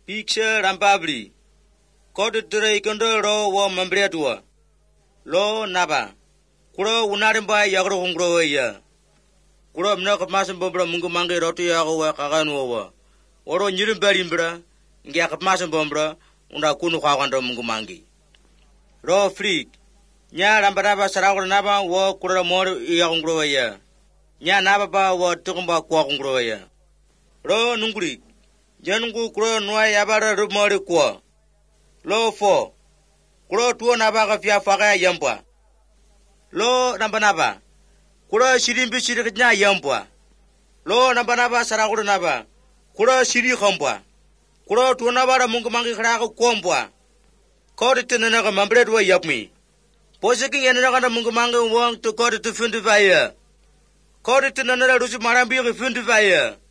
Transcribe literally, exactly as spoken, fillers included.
Picture Rampabli. Code Dre Kondo Ro wa Mambretua. Lo Naba. Kuro Unarimba Yagro Hungro ya. Kuro Mnak Masan Bombra Mungumangi Roti Yago Kaganova. Oro Nirimberimbra. Ngak Masan Bombra. Unda Kunu Kawando Mungumangi. Ro Freak. Nya Rambaraba Sarawar Naba wa Kura Mor Yagungro ya. Nya Naba wa Tukumba Kwangro ya. Ro Nungri. Jangu Kuro Noa Yabara Rumori Kwa. Lo fo. Kuro tuo Naba Fia Faga Yampa. Lo Nambanaba. Kuro Shirimbi Shiriknya Yampa. Lo Nambanaba Sarawar Naba. Kuro Shiri Hompa. Kuro tuo Nabara Mungumangi Krako Kwambwa. Kodi Tinanaga Mambredwa Yapmi. Posiking Yanaka Mungumangi wong to Kodi to Fundivaya. Kodi Tinana Rusi Marambi Fundivaya.